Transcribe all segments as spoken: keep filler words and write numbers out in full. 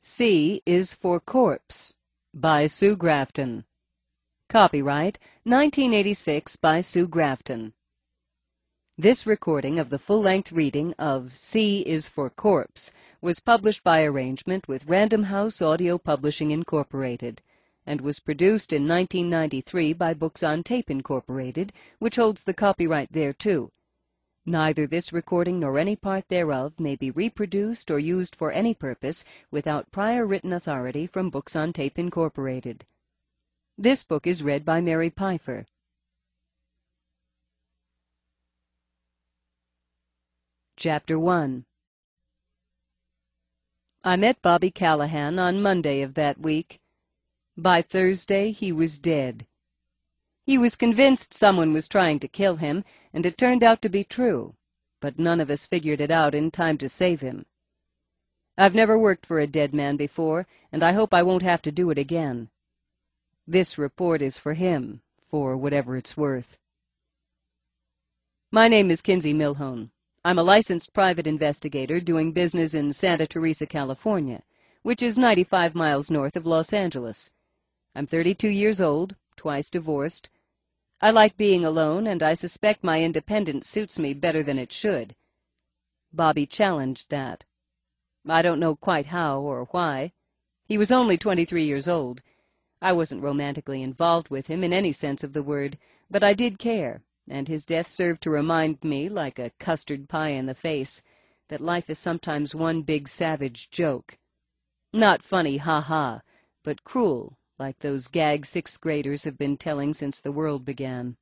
C is for Corpse by Sue Grafton. Copyright nineteen eighty-six by Sue Grafton. This recording of the full-length reading of C is for Corpse was published by arrangement with Random House Audio Publishing, Incorporated, and was produced in nineteen ninety-three by Books on Tape, Incorporated, which holds the copyright thereto. Neither this recording nor any part thereof may be reproduced or used for any purpose without prior written authority from Books on Tape, Incorporated. This book is read by Mary Pfeiffer. Chapter one. I met Bobby Callahan on Monday of that week. By Thursday he was dead. He was convinced someone was trying to kill him, and it turned out to be true, but none of us figured it out in time to save him. I've never worked for a dead man before, and I hope I won't have to do it again. This report is for him, for whatever it's worth. My name is Kinsey Milhone. I'm a licensed private investigator doing business in Santa Teresa, California, which is ninety-five miles north of Los Angeles. I'm thirty-two years old, twice divorced. I like being alone, and I suspect my independence suits me better than it should. Bobby challenged that. I don't know quite how or why. He was only twenty-three years old. I wasn't romantically involved with him in any sense of the word, but I did care, and his death served to remind me, like a custard pie in the face, that life is sometimes one big savage joke. Not funny, ha-ha, but cruel, like those gag sixth graders have been telling since the world began.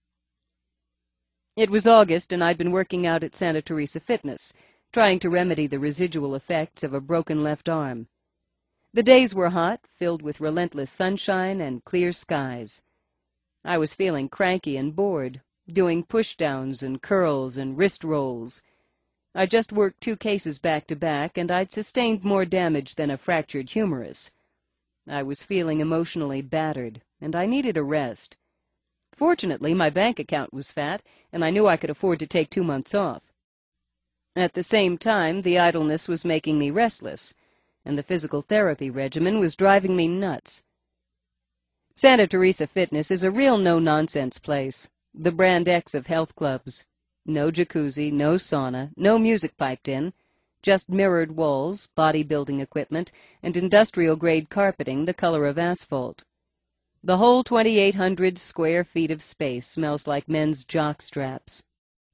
It was August, and I'd been working out at Santa Teresa Fitness, trying to remedy the residual effects of a broken left arm. The days were hot, filled with relentless sunshine and clear skies. I was feeling cranky and bored, doing push-downs and curls and wrist rolls. I just worked two cases back-to-back, and I'd sustained more damage than a fractured humerus. I was feeling emotionally battered, and I needed a rest. Fortunately, my bank account was fat, and I knew I could afford to take two months off. At the same time, the idleness was making me restless, and the physical therapy regimen was driving me nuts. Santa Teresa Fitness is a real no-nonsense place, the brand X of health clubs. No jacuzzi, no sauna, no music piped in, just mirrored walls, bodybuilding equipment, and industrial-grade carpeting the color of asphalt. The whole twenty-eight hundred square feet of space smells like men's jock straps.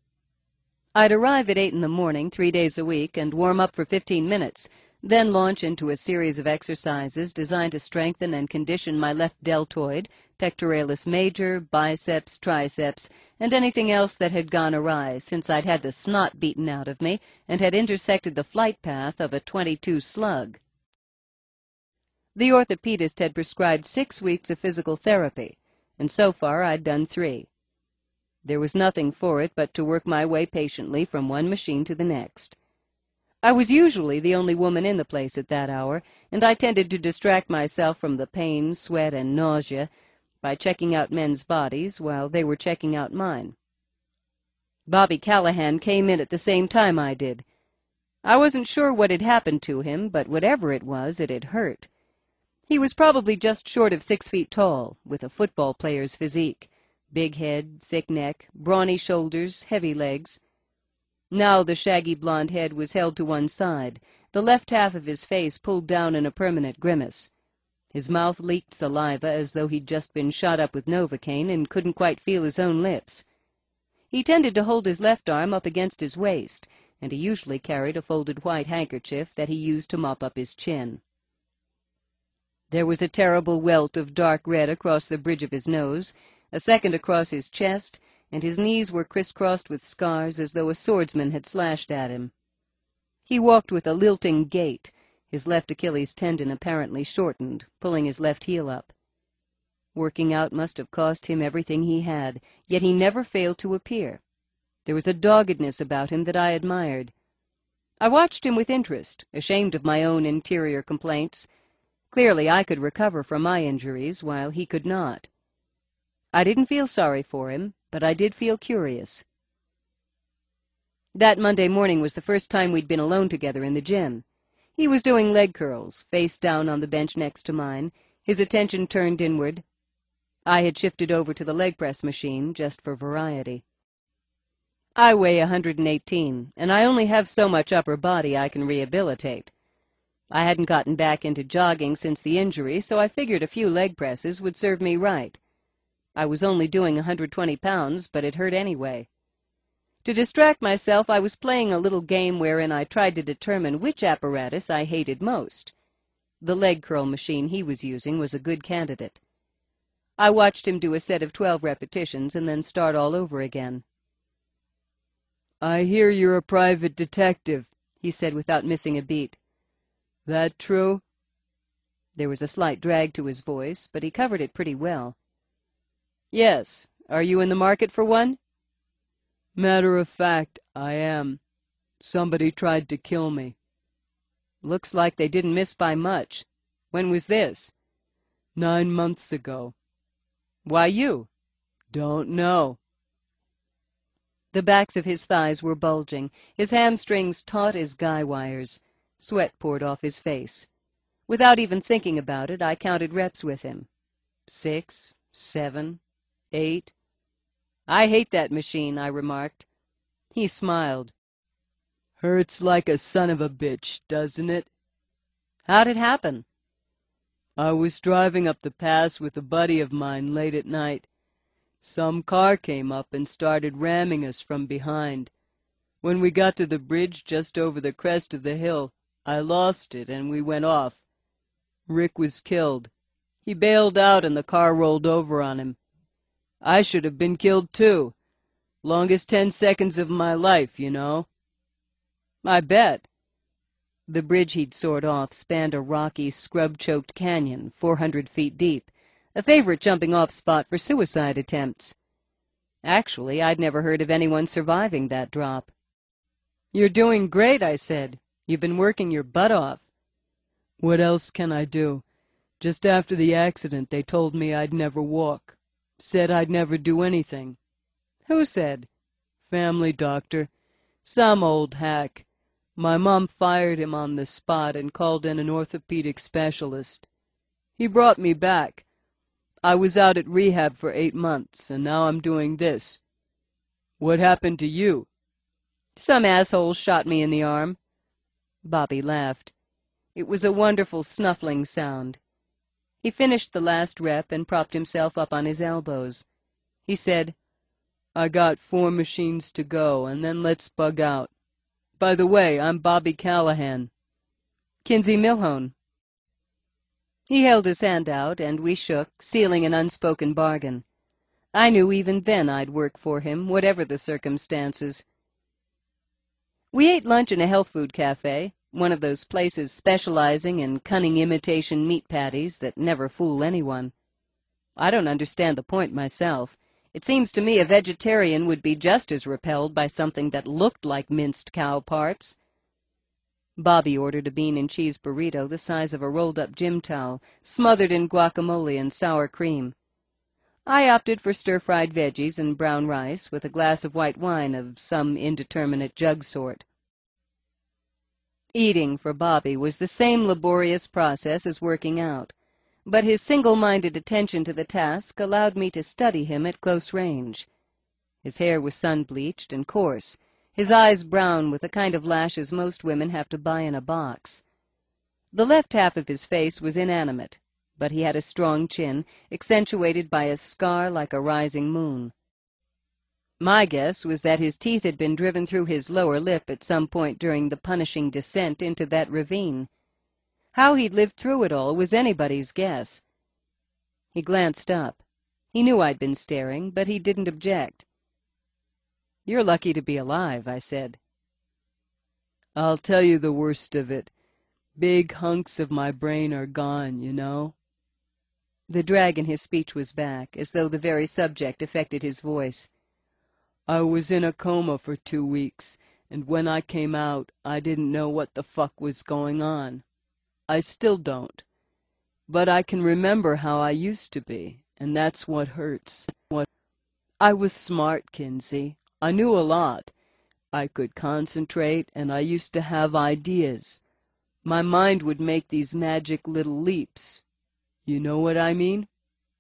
I'd arrive at eight in the morning three days a week and warm up for fifteen minutes, then launch into a series of exercises designed to strengthen and condition my left deltoid, pectoralis major, biceps, triceps, and anything else that had gone awry since I'd had the snot beaten out of me and had intersected the flight path of a twenty-two slug. The orthopedist had prescribed six weeks of physical therapy, and so far I'd done three. There was nothing for it but to work my way patiently from one machine to the next. I was usually the only woman in the place at that hour, and I tended to distract myself from the pain, sweat, and nausea by checking out men's bodies while they were checking out mine. Bobby Callahan came in at the same time I did. I wasn't sure what had happened to him, but whatever it was, it had hurt. He was probably just short of six feet tall, with a football player's physique, big head, thick neck, brawny shoulders, heavy legs. Now the shaggy blond head was held to one side, the left half of his face pulled down in a permanent grimace. His mouth leaked saliva as though he'd just been shot up with Novocaine and couldn't quite feel his own lips. He tended to hold his left arm up against his waist, and he usually carried a folded white handkerchief that he used to mop up his chin. There was a terrible welt of dark red across the bridge of his nose, a second across his chest, and his knees were crisscrossed with scars as though a swordsman had slashed at him. He walked with a lilting gait, his left Achilles tendon apparently shortened, pulling his left heel up. Working out must have cost him everything he had, yet he never failed to appear. There was a doggedness about him that I admired. I watched him with interest, ashamed of my own interior complaints. Clearly I could recover from my injuries, while he could not. I didn't feel sorry for him, but I did feel curious. That Monday morning was the first time we'd been alone together in the gym. He was doing leg curls, face down on the bench next to mine, his attention turned inward. I had shifted over to the leg press machine, just for variety. I weigh one hundred eighteen, and I only have so much upper body I can rehabilitate. I hadn't gotten back into jogging since the injury, so I figured a few leg presses would serve me right. I was only doing one hundred twenty pounds, but it hurt anyway. To distract myself, I was playing a little game wherein I tried to determine which apparatus I hated most. The leg curl machine he was using was a good candidate. I watched him do a set of twelve repetitions and then start all over again. "I hear you're a private detective," he said without missing a beat. "That true?" There was a slight drag to his voice, but he covered it pretty well. "Yes. Are you in the market for one?" "Matter of fact, I am. Somebody tried to kill me." "Looks like they didn't miss by much. When was this?" "Nine months ago." "Why you?" "Don't know." The backs of his thighs were bulging, his hamstrings taut as guy wires. Sweat poured off his face. Without even thinking about it, I counted reps with him. Six, seven, eight. "I hate that machine," I remarked. He smiled. "Hurts like a son of a bitch, doesn't it?" "How'd it happen?" "I was driving up the pass with a buddy of mine late at night. Some car came up and started ramming us from behind. When we got to the bridge just over the crest of the hill, I lost it and we went off. Rick was killed. He bailed out and the car rolled over on him. I should have been killed too. Longest ten seconds of my life, you know." "I bet." The bridge he'd soared off spanned a rocky, scrub-choked canyon, four hundred feet deep, a favorite jumping-off spot for suicide attempts. Actually, I'd never heard of anyone surviving that drop. "You're doing great," I said. "You've been working your butt off." "What else can I do? Just after the accident, they told me I'd never walk. Said I'd never do anything." "Who said?" "Family doctor. Some old hack. My mom fired him on the spot and called in an orthopedic specialist. He brought me back. I was out at rehab for eight months, and now I'm doing this. What happened to you?" "Some asshole shot me in the arm." Bobby laughed. It was a wonderful snuffling sound. He finished the last rep and propped himself up on his elbows. He said, "I got four machines to go, and then let's bug out. By the way, I'm Bobby Callahan." "Kinsey Milhone." He held his hand out, and we shook, sealing an unspoken bargain. I knew even then I'd work for him, whatever the circumstances. We ate lunch in a health food cafe, one of those places specializing in cunning imitation meat patties that never fool anyone. I don't understand the point myself. It seems to me a vegetarian would be just as repelled by something that looked like minced cow parts. Bobby ordered a bean and cheese burrito the size of a rolled-up gym towel, smothered in guacamole and sour cream. I opted for stir-fried veggies and brown rice with a glass of white wine of some indeterminate jug sort. Eating for Bobby was the same laborious process as working out, but his single-minded attention to the task allowed me to study him at close range. His hair was sun-bleached and coarse, his eyes brown with the kind of lashes most women have to buy in a box. The left half of his face was inanimate, but he had a strong chin, accentuated by a scar like a rising moon. My guess was that his teeth had been driven through his lower lip at some point during the punishing descent into that ravine. How he'd lived through it all was anybody's guess. He glanced up. He knew I'd been staring, but he didn't object. "You're lucky to be alive," I said. "I'll tell you the worst of it. Big hunks of my brain are gone, you know." The drag in his speech was back, as though the very subject affected his voice. "I was in a coma for two weeks, and when I came out, I didn't know what the fuck was going on. I still don't. But I can remember how I used to be, and that's what hurts. What I was smart, Kinsey. I knew a lot. I could concentrate, and I used to have ideas. My mind would make these magic little leaps. You know what I mean?"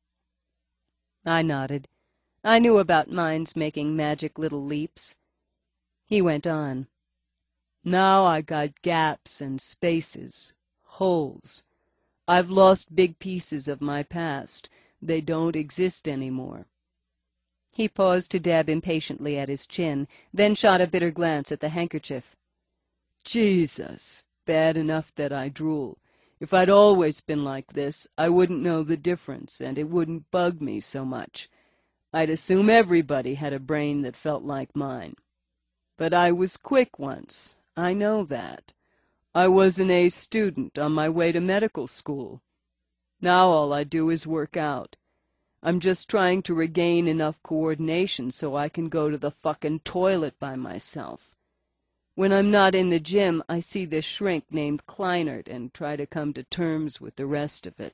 I nodded. I knew about minds making magic little leaps. He went on. "Now I got gaps and spaces, holes. I've lost big pieces of my past. They don't exist anymore." He paused to dab impatiently at his chin, then shot a bitter glance at the handkerchief. "Jesus, bad enough that I drool. If I'd always been like this, I wouldn't know the difference, and it wouldn't bug me so much. I'd assume everybody had a brain that felt like mine. But I was quick once, I know that. I was an A student on my way to medical school. Now all I do is work out. I'm just trying to regain enough coordination so I can go to the fucking toilet by myself. When I'm not in the gym, I see this shrink named Kleinert and try to come to terms with the rest of it."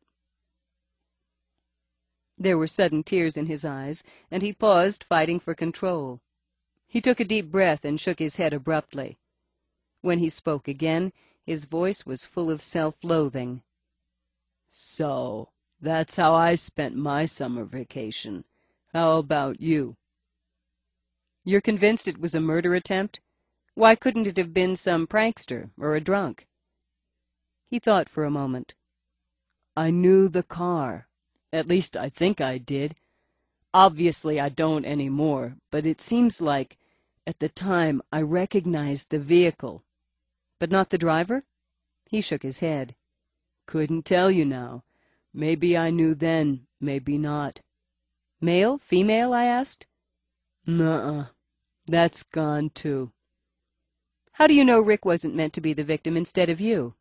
There were sudden tears in his eyes, and he paused, fighting for control. He took a deep breath and shook his head abruptly. When he spoke again, his voice was full of self-loathing. "So, that's how I spent my summer vacation. How about you?" "You're convinced it was a murder attempt? Why couldn't it have been some prankster or a drunk?" He thought for a moment. "I knew the car. At least I think I did. Obviously I don't anymore, but it seems like, at the time, I recognized the vehicle." "But not the driver?" He shook his head. "Couldn't tell you now. Maybe I knew then, maybe not." "Male, female?" I asked. "Nuh-uh. That's gone, too." "How do you know Rick wasn't meant to be the victim instead of you?"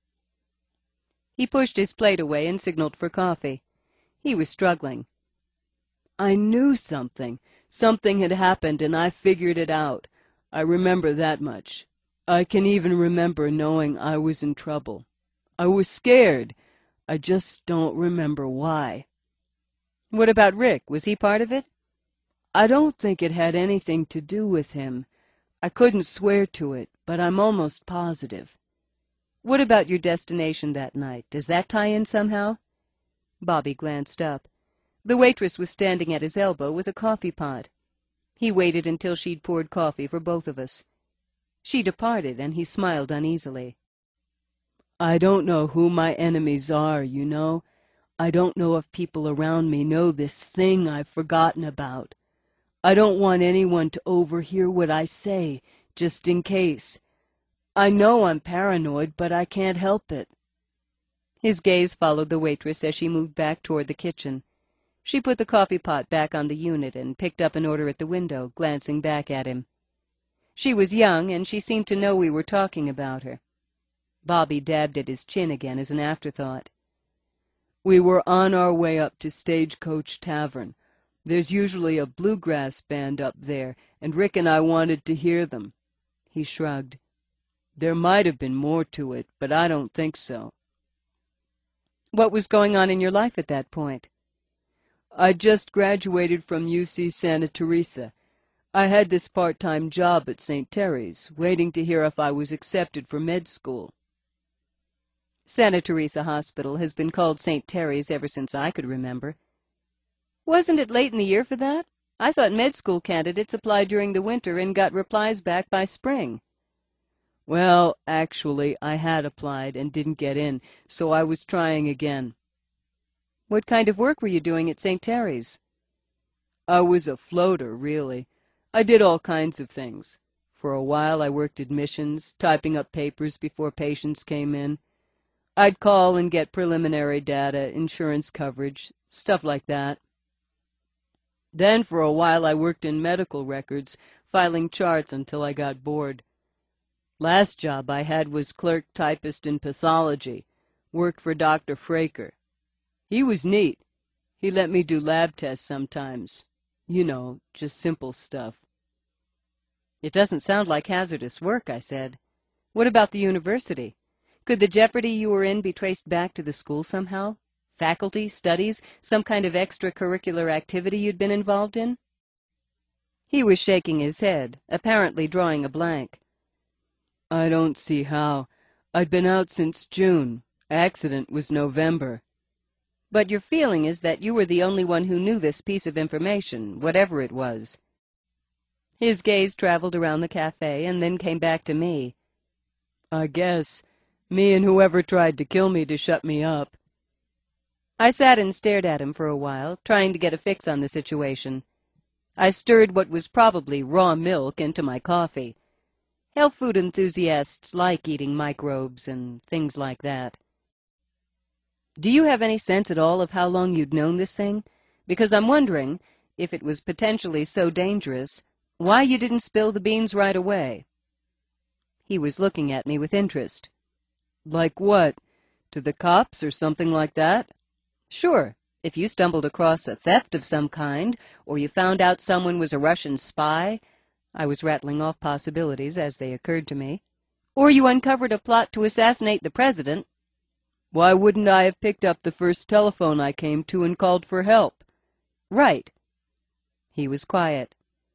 He pushed his plate away and signaled for coffee. He was struggling. "I knew something. Something had happened, and I figured it out. I remember that much. I can even remember knowing I was in trouble. I was scared. I just don't remember why." "What about Rick? Was he part of it?" "I don't think it had anything to do with him. I couldn't swear to it, but I'm almost positive." "What about your destination that night? Does that tie in somehow?" Bobby glanced up. The waitress was standing at his elbow with a coffee pot. He waited until she'd poured coffee for both of us. She departed, and he smiled uneasily. "I don't know who my enemies are, you know. I don't know if people around me know this thing I've forgotten about. I don't want anyone to overhear what I say, just in case. I know I'm paranoid, but I can't help it." His gaze followed the waitress as she moved back toward the kitchen. She put the coffee pot back on the unit and picked up an order at the window, glancing back at him. She was young, and she seemed to know we were talking about her. Bobby dabbed at his chin again as an afterthought. "We were on our way up to Stagecoach Tavern. There's usually a bluegrass band up there, and Rick and I wanted to hear them." He shrugged. "There might have been more to it, but I don't think so." "What was going on in your life at that point?" "I just graduated from U C Santa Teresa. I had this part-time job at Saint Terry's, waiting to hear if I was accepted for med school." Santa Teresa Hospital has been called Saint Terry's ever since I could remember. "Wasn't it late in the year for that? I thought med school candidates applied during the winter and got replies back by spring." "Well, actually, I had applied and didn't get in, so I was trying again." "What kind of work were you doing at Saint Terry's?" "I was a floater, really. I did all kinds of things. For a while I worked admissions, typing up papers before patients came in. I'd call and get preliminary data, insurance coverage, stuff like that. Then for a while I worked in medical records, filing charts until I got bored. Last job I had was clerk typist in pathology. Worked for Doctor Fraker. He was neat. He let me do lab tests sometimes. You know, just simple stuff." "It doesn't sound like hazardous work," I said. "What about the university? Could the jeopardy you were in be traced back to the school somehow? Faculty, studies, some kind of extracurricular activity you'd been involved in?" He was shaking his head, apparently drawing a blank. "I don't see how. I'd been out since June. Accident was November. But your feeling is that you were the only one who knew this piece of information, whatever it was. His gaze traveled around the cafe and then came back to me. I guess. Me and whoever tried to kill me to shut me up. I sat and stared at him for a while, trying to get a fix on the situation. I stirred what was probably raw milk into my coffee. Health food enthusiasts like eating microbes and things like that. Do you have any sense at all of how long you'd known this thing? Because I'm wondering, if it was potentially so dangerous, why you didn't spill the beans right away. He was looking at me with interest. Like what? To the cops or something like that? Sure. If you stumbled across a theft of some kind, or you found out someone was a Russian spy, I was rattling off possibilities as they occurred to me, or you uncovered a plot to assassinate the president. Why wouldn't I have picked up the first telephone I came to and called for help? Right. He was quiet.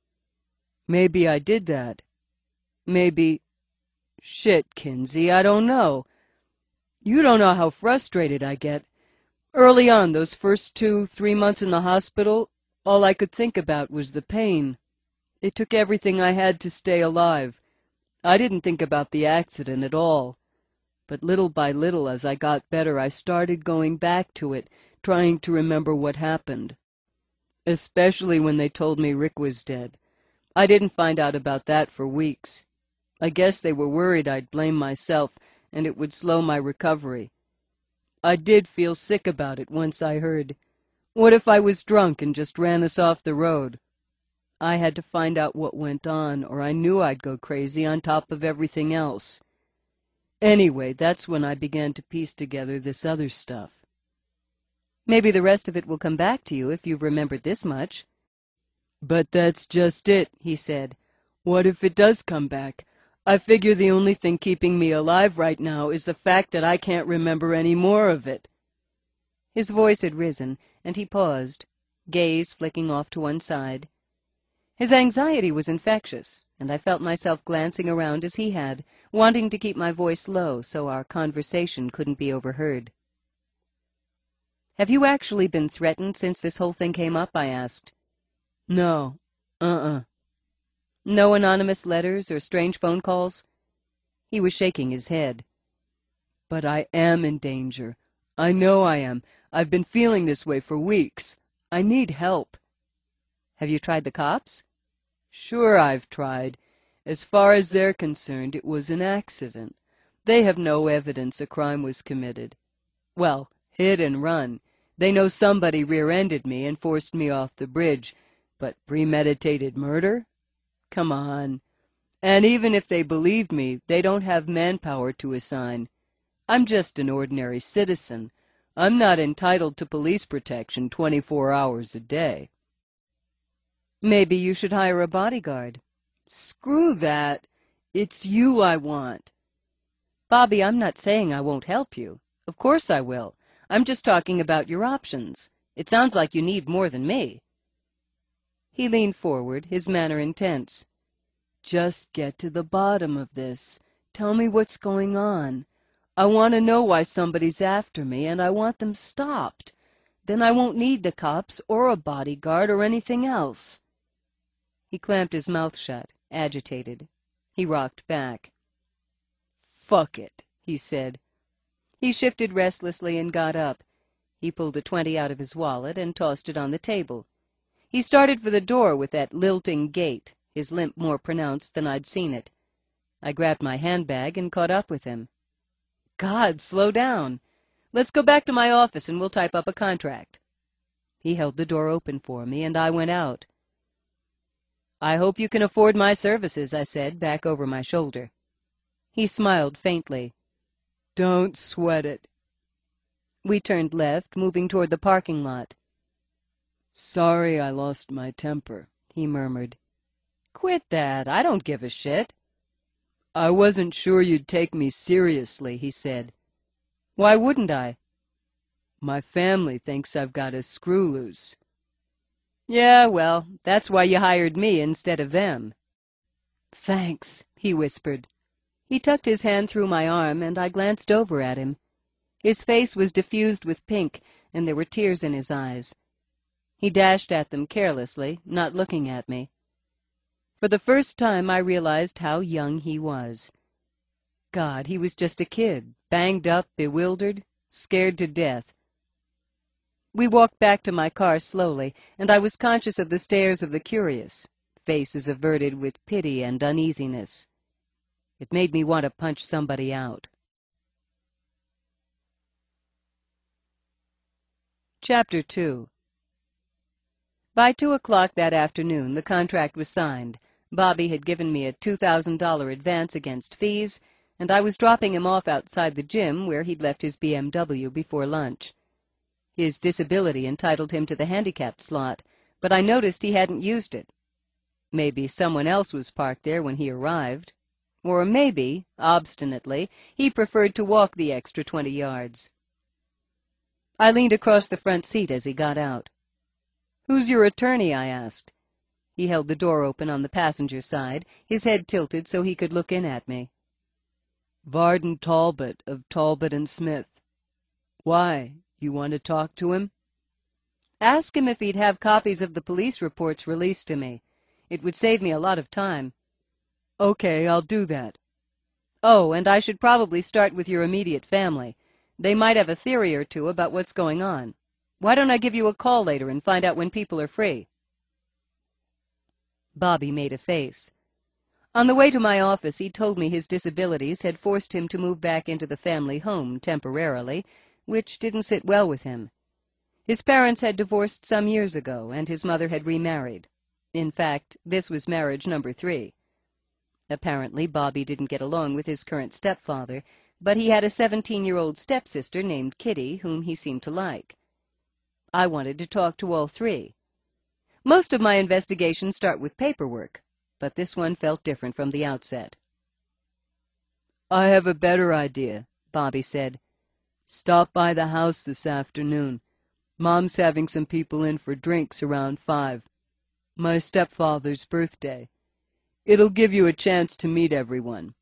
Maybe I did that. Maybe... Shit, Kinsey, I don't know. You don't know how frustrated I get. Early on, those first two, three months in the hospital, all I could think about was the pain. It took everything I had to stay alive. I didn't think about the accident at all. But little by little, as I got better, I started going back to it, trying to remember what happened. Especially when they told me Rick was dead. I didn't find out about that for weeks. I guess they were worried I'd blame myself, and it would slow my recovery. I did feel sick about it once I heard. What if I was drunk and just ran us off the road? I had to find out what went on, or I knew I'd go crazy on top of everything else. Anyway, that's when I began to piece together this other stuff. Maybe the rest of it will come back to you if you've remembered this much. But that's just it, he said. What if it does come back? I figure the only thing keeping me alive right now is the fact that I can't remember any more of it. His voice had risen, and he paused, gaze flicking off to one side. His anxiety was infectious, and I felt myself glancing around as he had, wanting to keep my voice low so our conversation couldn't be overheard. Have you actually been threatened since this whole thing came up? I asked. No. Uh-uh. No anonymous letters or strange phone calls? He was shaking his head. But I am in danger. I know I am. I've been feeling this way for weeks. I need help. Have you tried the cops? Sure, I've tried. As far as they're concerned, it was an accident. They have no evidence a crime was committed. Well, hit and run. They know somebody rear-ended me and forced me off the bridge, but premeditated murder? Come on. And even if they believed me, they don't have manpower to assign. I'm just an ordinary citizen. I'm not entitled to police protection twenty-four hours a day. Maybe you should hire a bodyguard. Screw that. It's you I want. Bobby, I'm not saying I won't help you. Of course I will. I'm just talking about your options. It sounds like you need more than me. He leaned forward, his manner intense. Just get to the bottom of this. Tell me what's going on. I want to know why somebody's after me, and I want them stopped. Then I won't need the cops or a bodyguard or anything else. He clamped his mouth shut, agitated. He rocked back. Fuck it, he said. He shifted restlessly and got up. He pulled a twenty out of his wallet and tossed it on the table. He started for the door with that lilting gait, his limp more pronounced than I'd seen it. I grabbed my handbag and caught up with him. God, slow down. Let's go back to my office and we'll type up a contract. He held the door open for me, and I went out. I hope you can afford my services, I said, back over my shoulder. He smiled faintly. Don't sweat it. We turned left, moving toward the parking lot. Sorry I lost my temper, he murmured. Quit that. I don't give a shit. I wasn't sure you'd take me seriously, he said. Why wouldn't I? My family thinks I've got a screw loose. Yeah, well, that's why you hired me instead of them. Thanks, he whispered. He tucked his hand through my arm, and I glanced over at him. His face was diffused with pink, and there were tears in his eyes. He dashed at them carelessly, not looking at me. For the first time I realized how young he was. God, he was just a kid, banged up, bewildered, scared to death. We walked back to my car slowly, and I was conscious of the stares of the curious, faces averted with pity and uneasiness. It made me want to punch somebody out. Chapter two. By two o'clock that afternoon, the contract was signed. Bobby had given me a two thousand dollars advance against fees, and I was dropping him off outside the gym where he'd left his B M W before lunch. His disability entitled him to the handicapped slot, but I noticed he hadn't used it. Maybe someone else was parked there when he arrived. Or maybe, obstinately, he preferred to walk the extra twenty yards. I leaned across the front seat as he got out. "Who's your attorney?" I asked. He held the door open on the passenger side, his head tilted so he could look in at me. "Varden Talbot of Talbot and Smith. Why, you want to talk to him?" "Ask him if he'd have copies of the police reports released to me. It would save me a lot of time." "Okay, I'll do that." "Oh, and I should probably start with your immediate family. They might have a theory or two about what's going on. Why don't I give you a call later and find out when people are free?" Bobby made a face. On the way to my office, he told me his disabilities had forced him to move back into the family home temporarily, which didn't sit well with him. His parents had divorced some years ago, and his mother had remarried. In fact, this was marriage number three. Apparently, Bobby didn't get along with his current stepfather, but he had a seventeen-year-old stepsister named Kitty, whom he seemed to like. I wanted to talk to all three. Most of my investigations start with paperwork, but this one felt different from the outset. "I have a better idea," Bobby said. "Stop by the house this afternoon. Mom's having some people in for drinks around five. My stepfather's birthday. It'll give you a chance to meet everyone."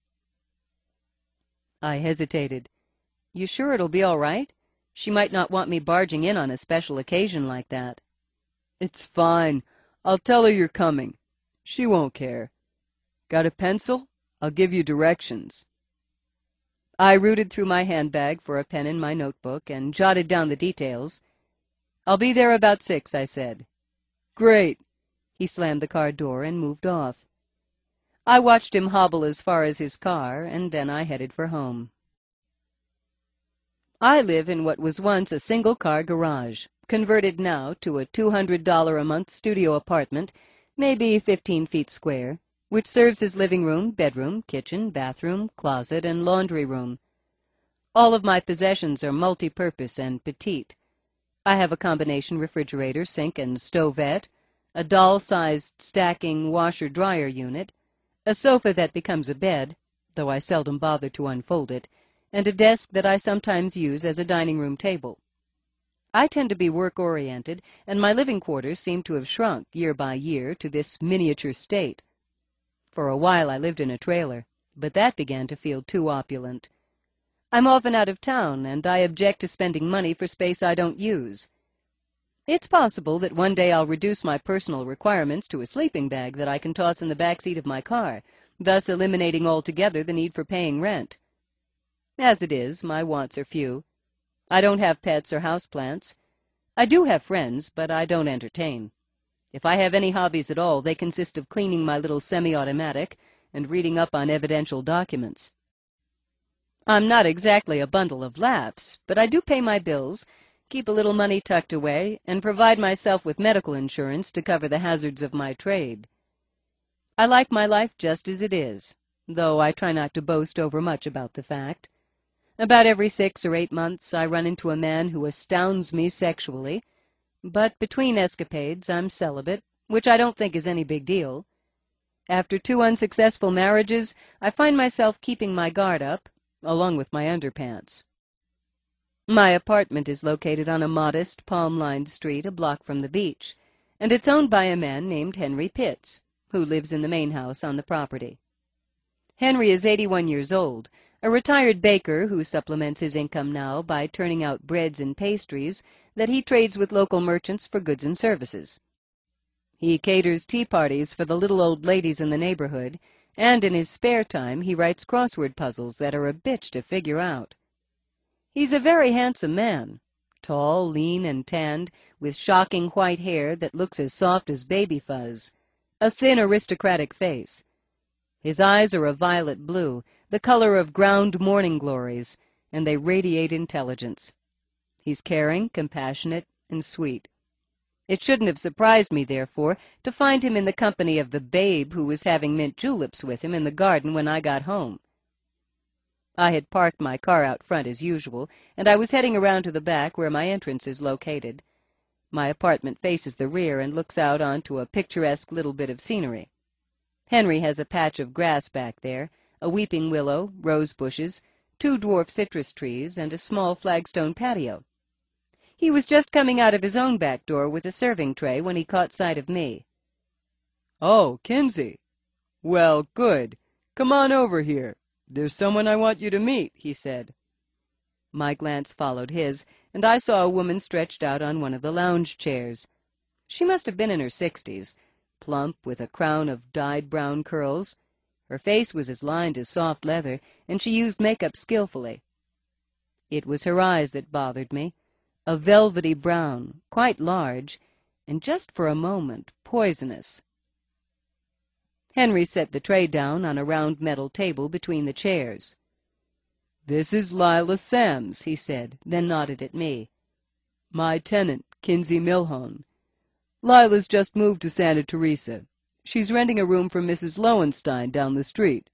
I hesitated. "You sure it'll be all right? She might not want me barging in on a special occasion like that." "It's fine. I'll tell her you're coming. She won't care. Got a pencil? I'll give you directions." I rooted through my handbag for a pen in my notebook and jotted down the details. "I'll be there about six," I said. "Great." He slammed the car door and moved off. I watched him hobble as far as his car, and then I headed for home. I live in what was once a single-car garage, converted now to a two hundred dollars a month studio apartment, maybe fifteen feet square, which serves as living room, bedroom, kitchen, bathroom, closet, and laundry room. All of my possessions are multi-purpose and petite. I have a combination refrigerator, sink, and stovette, a doll-sized stacking washer-dryer unit, a sofa that becomes a bed, though I seldom bother to unfold it, and a desk that I sometimes use as a dining room table. I tend to be work-oriented, and my living quarters seem to have shrunk year by year to this miniature state. For a while I lived in a trailer, but that began to feel too opulent. I'm often out of town, and I object to spending money for space I don't use. It's possible that one day I'll reduce my personal requirements to a sleeping bag that I can toss in the back seat of my car, thus eliminating altogether the need for paying rent. As it is, my wants are few. I don't have pets or houseplants. I do have friends, but I don't entertain. If I have any hobbies at all, they consist of cleaning my little semi-automatic and reading up on evidential documents. I'm not exactly a bundle of laughs, but I do pay my bills, keep a little money tucked away, and provide myself with medical insurance to cover the hazards of my trade. I like my life just as it is, though I try not to boast overmuch about the fact. About every six or eight months I run into a man who astounds me sexually, but between escapades I'm celibate, which I don't think is any big deal. After two unsuccessful marriages, I find myself keeping my guard up, along with my underpants. My apartment is located on a modest, palm-lined street a block from the beach, and it's owned by a man named Henry Pitts, who lives in the main house on the property. Henry is eighty-one years old, a retired baker who supplements his income now by turning out breads and pastries that he trades with local merchants for goods and services. He caters tea parties for the little old ladies in the neighborhood, and in his spare time he writes crossword puzzles that are a bitch to figure out. He's a very handsome man, tall, lean, and tanned, with shocking white hair that looks as soft as baby fuzz, a thin aristocratic face. His eyes are a violet blue, the color of ground morning glories, and they radiate intelligence. He's caring, compassionate, and sweet. It shouldn't have surprised me, therefore, to find him in the company of the babe who was having mint juleps with him in the garden when I got home. I had parked my car out front as usual, and I was heading around to the back where my entrance is located. My apartment faces the rear and looks out onto a picturesque little bit of scenery. Henry has a patch of grass back there, a weeping willow, rose bushes, two dwarf citrus trees, and a small flagstone patio. He was just coming out of his own back door with a serving tray when he caught sight of me. "Oh, Kinsey. Well, good. Come on over here. There's someone I want you to meet," he said. My glance followed his, and I saw a woman stretched out on one of the lounge chairs. She must have been in her sixties, plump, with a crown of dyed brown curls. Her face was as lined as soft leather, and she used makeup skillfully. It was her eyes that bothered me, a velvety brown, quite large, and just for a moment poisonous. Henry set the tray down on a round metal table between the chairs. "This is Lila Sams," he said, then nodded at me. "My tenant, Kinsey Milhone. Lila's just moved to Santa Teresa. She's renting a room for Missus Lowenstein down the street."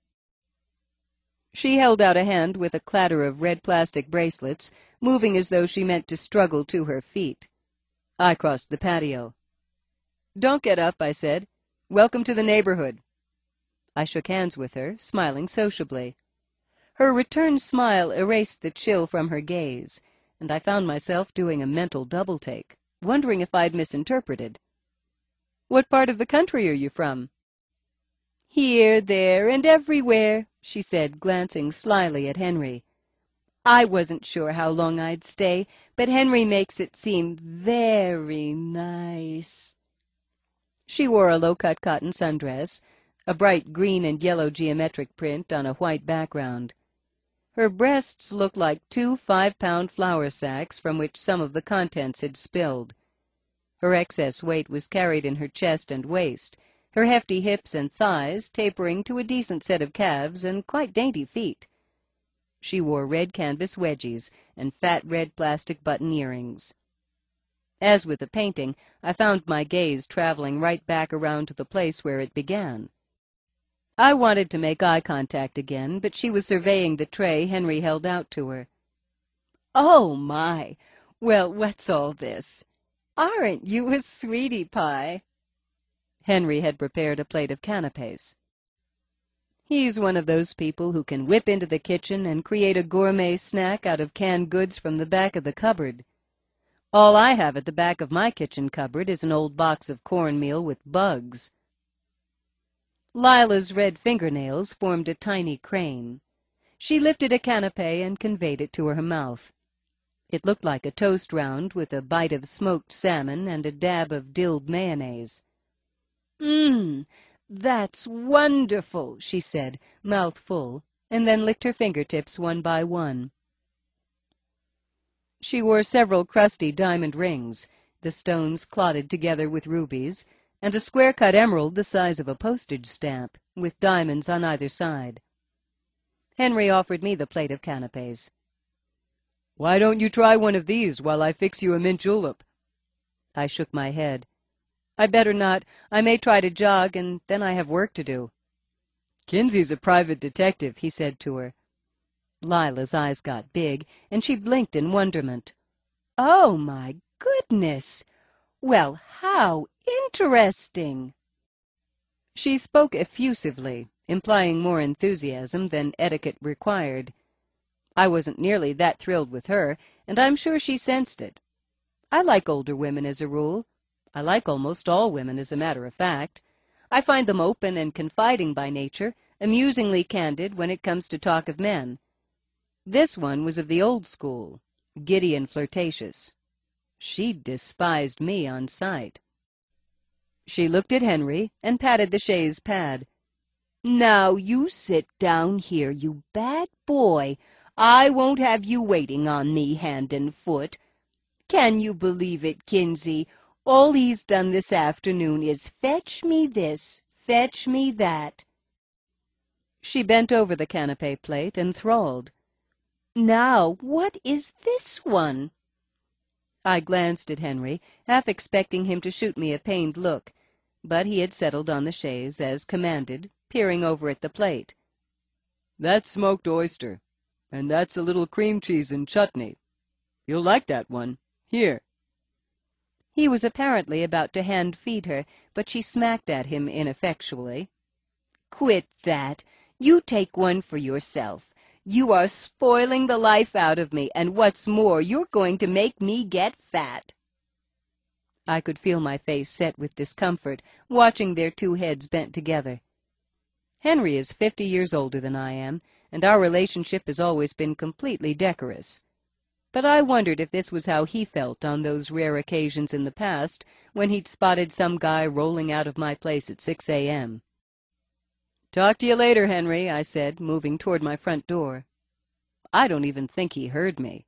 She held out a hand with a clatter of red plastic bracelets, moving as though she meant to struggle to her feet. I crossed the patio. "Don't get up," I said. "Welcome to the neighborhood." I shook hands with her, smiling sociably. Her return smile erased the chill from her gaze, and I found myself doing a mental double-take, wondering if I'd misinterpreted. "What part of the country are you from?" "Here, there, and everywhere," she said, glancing slyly at Henry. "I wasn't sure how long I'd stay, but Henry makes it seem very nice." She wore a low-cut cotton sundress, a bright green and yellow geometric print on a white background. Her breasts looked like two five-pound flour sacks from which some of the contents had spilled. Her excess weight was carried in her chest and waist, her hefty hips and thighs tapering to a decent set of calves and quite dainty feet. She wore red canvas wedgies and fat red plastic button earrings. As with the painting, I found my gaze traveling right back around to the place where it began. I wanted to make eye contact again, but she was surveying the tray Henry held out to her. "Oh, my! Well, what's all this? Aren't you a sweetie pie?" Henry had prepared a plate of canapes. He's one of those people who can whip into the kitchen and create a gourmet snack out of canned goods from the back of the cupboard. All I have at the back of my kitchen cupboard is an old box of cornmeal with bugs. Lila's red fingernails formed a tiny crane. She lifted a canapé and conveyed it to her mouth. It looked like a toast round with a bite of smoked salmon and a dab of dilled mayonnaise. "Mmm, that's wonderful," she said, mouth full, and then licked her fingertips one by one. She wore several crusty diamond rings, the stones clotted together with rubies, and a square-cut emerald the size of a postage stamp, with diamonds on either side. Henry offered me the plate of canapes. "Why don't you try one of these while I fix you a mint julep?" I shook my head. "I better not. I may try to jog, and then I have work to do." "Kinsey's a private detective," he said to her. Lila's eyes got big, and she blinked in wonderment. "Oh, my goodness! Well, how interesting!" She spoke effusively, implying more enthusiasm than etiquette required. I wasn't nearly that thrilled with her, and I'm sure she sensed it. I like older women as a rule. I like almost all women, as a matter of fact. I find them open and confiding by nature, amusingly candid when it comes to talk of men. This one was of the old school, giddy and flirtatious. She despised me on sight. She looked at Henry and patted the chaise pad. "Now you sit down here, you bad boy. I won't have you waiting on me hand and foot. Can you believe it, Kinsey? All he's done this afternoon is fetch me this, fetch me that." She bent over the canapé plate, enthralled. "Now, what is this one?" I glanced at Henry, half expecting him to shoot me a pained look, but he had settled on the chaise, as commanded, peering over at the plate. "That's smoked oyster, and that's a little cream cheese and chutney. You'll like that one. Here." He was apparently about to hand-feed her, but she smacked at him ineffectually. "Quit that. You take one for yourself. You are spoiling the life out of me, and what's more, you're going to make me get fat." I could feel my face set with discomfort, watching their two heads bent together. Henry is fifty years older than I am, and our relationship has always been completely decorous. But I wondered if this was how he felt on those rare occasions in the past when he'd spotted some guy rolling out of my place at six a m "Talk to you later, Henry," I said, moving toward my front door. I don't even think he heard me.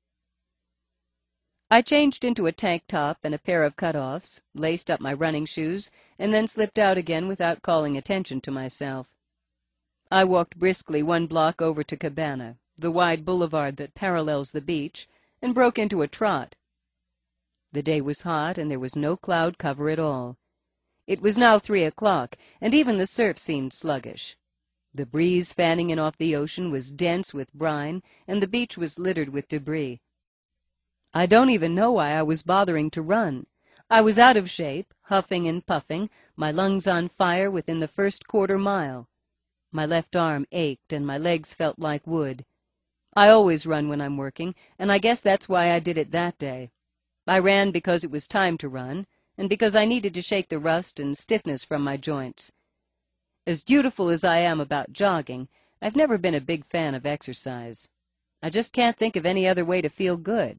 I changed into a tank top and a pair of cut-offs, laced up my running shoes, and then slipped out again without calling attention to myself. I walked briskly one block over to Cabana, the wide boulevard that parallels the beach, and broke into a trot. The day was hot, and there was no cloud cover at all. It was now three o'clock, and even the surf seemed sluggish. The breeze fanning in off the ocean was dense with brine, and the beach was littered with debris. I don't even know why I was bothering to run. I was out of shape, huffing and puffing, my lungs on fire within the first quarter mile. My left arm ached, and my legs felt like wood. I always run when I'm working, and I guess that's why I did it that day. I ran because it was time to run, and because I needed to shake the rust and stiffness from my joints. As dutiful as I am about jogging, I've never been a big fan of exercise. I just can't think of any other way to feel good.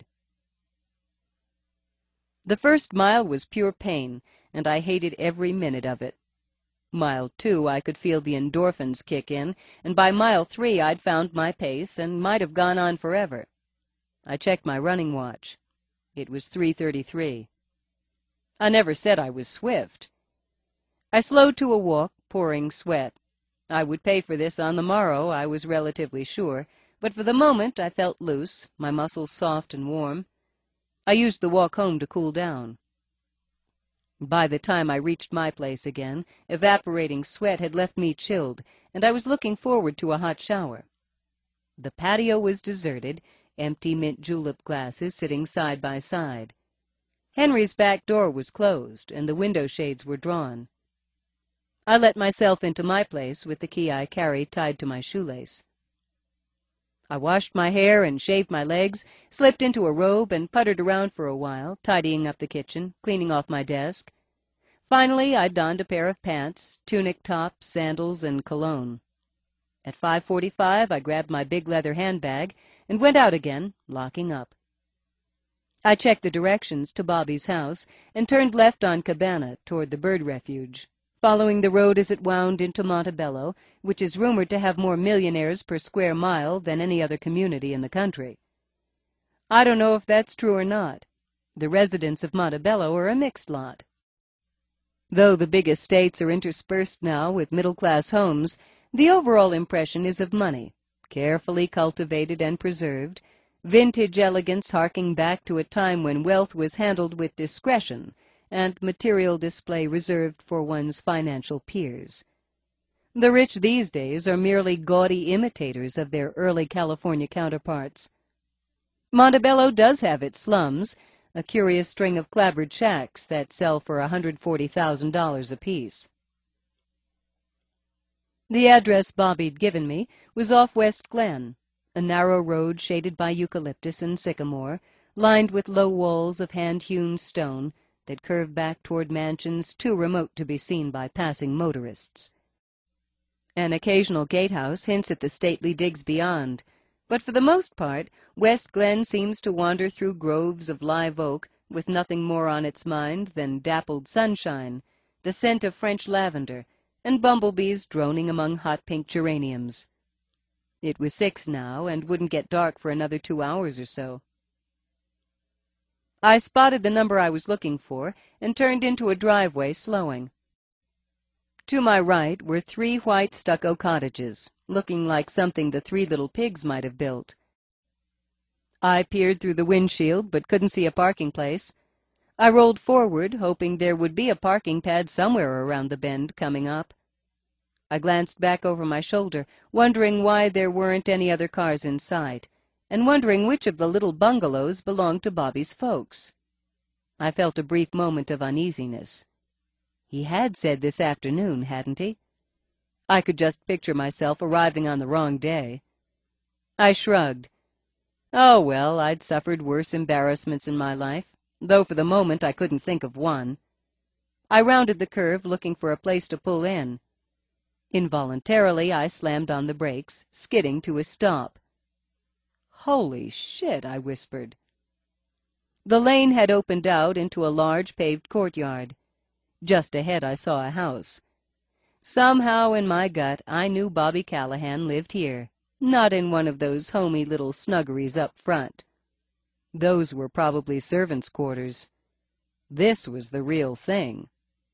The first mile was pure pain, and I hated every minute of it. Mile two, I could feel the endorphins kick in, and by mile three I'd found my pace and might have gone on forever. I checked my running watch. It was three thirty-three. I never said I was swift. I slowed to a walk, pouring sweat. I would pay for this on the morrow, I was relatively sure, but for the moment I felt loose, my muscles soft and warm. I used the walk home to cool down. By the time I reached my place again, evaporating sweat had left me chilled, and I was looking forward to a hot shower. The patio was deserted, empty mint julep glasses sitting side by side. Henry's back door was closed, and the window shades were drawn. I let myself into my place with the key I carried tied to my shoelace. I washed my hair and shaved my legs, slipped into a robe, and puttered around for a while, tidying up the kitchen, cleaning off my desk. Finally, I donned a pair of pants, tunic top, sandals, and cologne. At five forty-five, I grabbed my big leather handbag and went out again, locking up. I checked the directions to Bobby's house and turned left on Cabana toward the bird refuge, following the road as it wound into Montebello, which is rumored to have more millionaires per square mile than any other community in the country. I don't know if that's true or not. The residents of Montebello are a mixed lot. Though the big estates are interspersed now with middle-class homes, the overall impression is of money, carefully cultivated and preserved, vintage elegance harking back to a time when wealth was handled with discretion, and material display reserved for one's financial peers. The rich these days are merely gaudy imitators of their early California counterparts. Montebello does have its slums, a curious string of clapboard shacks that sell for one hundred forty thousand dollars apiece. The address Bobby'd given me was off West Glen, a narrow road shaded by eucalyptus and sycamore, lined with low walls of hand-hewn stone that curved back toward mansions too remote to be seen by passing motorists. An occasional gatehouse hints at the stately digs beyond, but for the most part, West Glen seems to wander through groves of live oak with nothing more on its mind than dappled sunshine, the scent of French lavender, and bumblebees droning among hot pink geraniums. It was six now, and wouldn't get dark for another two hours or so. I spotted the number I was looking for and turned into a driveway, slowing. To my right were three white stucco cottages, looking like something the Three Little Pigs might have built. I peered through the windshield, but couldn't see a parking place. I rolled forward, hoping there would be a parking pad somewhere around the bend coming up. I glanced back over my shoulder, wondering why there weren't any other cars in sight, and wondering which of the little bungalows belonged to Bobby's folks. I felt a brief moment of uneasiness. He had said this afternoon, hadn't he? I could just picture myself arriving on the wrong day. I shrugged. Oh, well, I'd suffered worse embarrassments in my life, though for the moment I couldn't think of one. I rounded the curve, looking for a place to pull in. Involuntarily, I slammed on the brakes, skidding to a stop. "Holy shit," I whispered. The lane had opened out into a large paved courtyard. Just ahead I saw a house. Somehow in my gut I knew Bobby Callahan lived here, not in one of those homey little snuggeries up front. Those were probably servants' quarters. This was the real thing.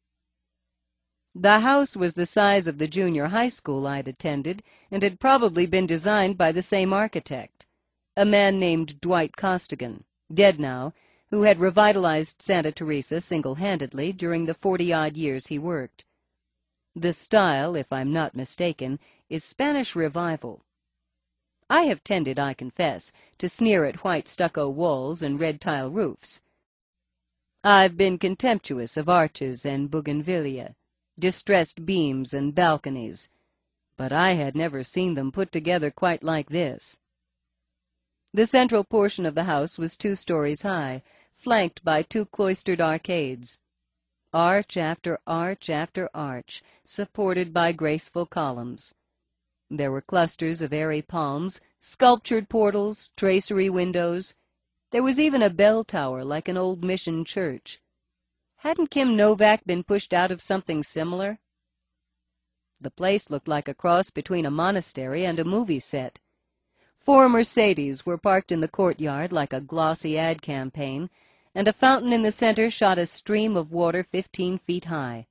The house was the size of the junior high school I'd attended and had probably been designed by the same architect, a man named Dwight Costigan, dead now, who had revitalized Santa Teresa single-handedly during the forty-odd years he worked. The style, if I'm not mistaken, is Spanish Revival. I have tended, I confess, to sneer at white stucco walls and red tile roofs. I've been contemptuous of arches and bougainvillea, distressed beams and balconies, but I had never seen them put together quite like this. The central portion of the house was two stories high, flanked by two cloistered arcades. Arch after arch after arch, supported by graceful columns. There were clusters of airy palms, sculptured portals, tracery windows. There was even a bell tower like an old mission church. Hadn't Kim Novak been pushed out of something similar? The place looked like a cross between a monastery and a movie set. Four Mercedes were parked in the courtyard like a glossy ad campaign, and a fountain in the center shot a stream of water fifteen feet high.